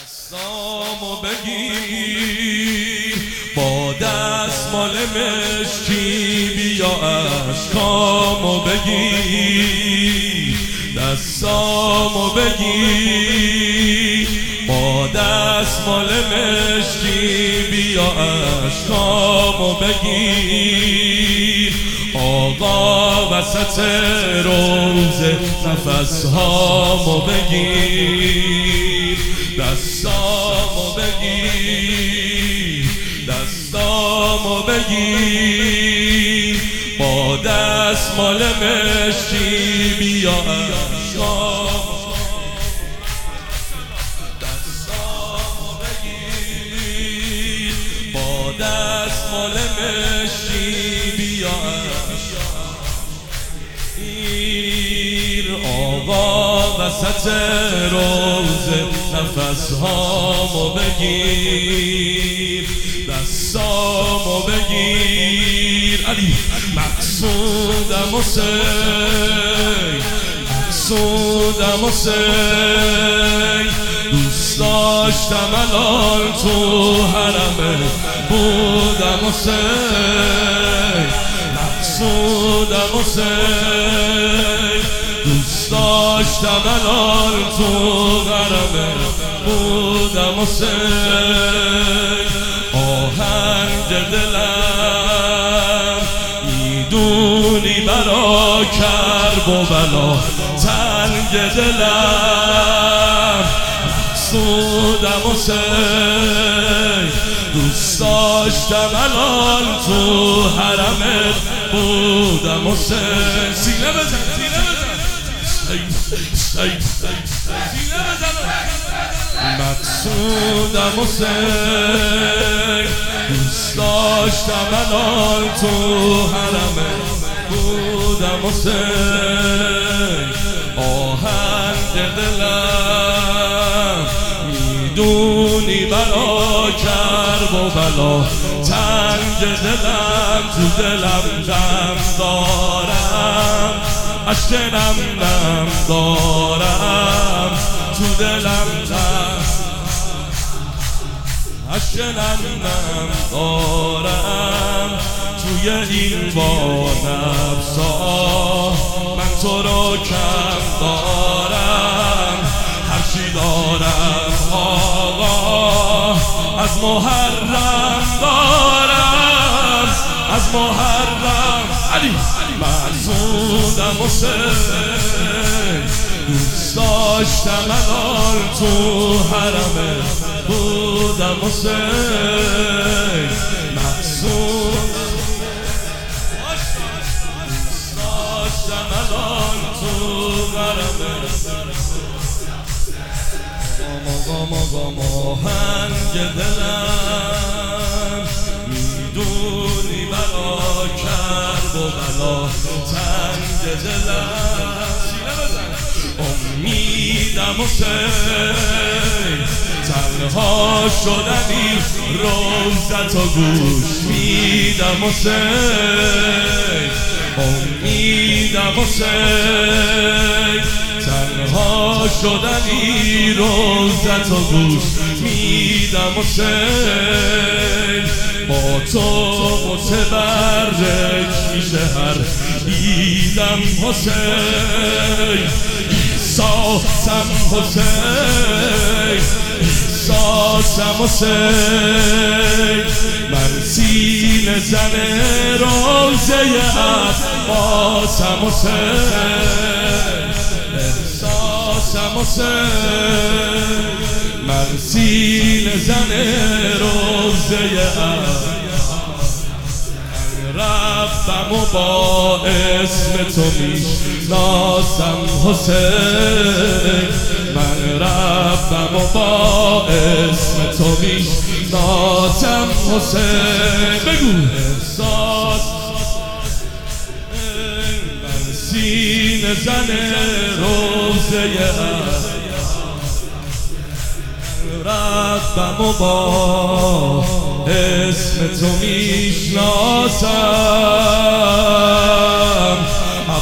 دستامو بگیر با دستمال مشکی، بیا اشکامو بگیر. دستامو بگیر با دستمال مشکی، بیا اشکامو بگیر. آقا وسط روزه نفسهامو بگیر. دستامو بگیر، دستامو بگیر با دستمال مشکی، بیا اشکامو. دستامو بگیر با دستمال مشکی، بیا آقا وسط روزه نفسهامو بگیر. دستامو بگیر. علی مقصودم حسین، مقصودم حسین. دوست داشتم الان تو حرمه بودم حسین. مقصودم حسین، دوست داشتم الان تو غرمه بودم حسین. آهنگ دلم میدونی برا کرب و بلا، تنگ دلم مقصودم حسین. دوست داشتم الان تو حرمت بودم حسین. سینه بزن، سینه بزن، سینه بزن. مقصودم حسین، دوست داشتم الان تو حرمت بودم حسین. آهنگ دلم میدونی برا کرب و بلا، تنگ دلم تو دلم غم دارم، اشک نم نم دارم تو دلم غم، اشک نم نم دارم توی این وانفسا. من تو رو کم دارم، هرچی دارم آقا از محرم دارم، از محرم. علی مقصودم حسین، دوست داشتم الان تو حرمه بودم حسین. مقصودم دوست داشتم الان تو حرمه. آهنگ دلم میدونی برا کرب و بلا، تنگ دلم. سینه بزن. امیدم حسین، تنها شدنی روزت و گوش میدم حسین. امیدم حسین، تنها شدنی روزت و گوش میدم حسین. با تو متبرک میشه هر دیدم حسین. احساسم حسین، احساسم حسین. من سینه زن روزه عباسم حسین. احساسم حسین، من سینه زن روزه ربم و با اسم تو میشناسم حسین. من ربم و با اسم تو میشناسم حسین. بگو احساس من سینه زن روزه ربم و با اسم تو میشناسم.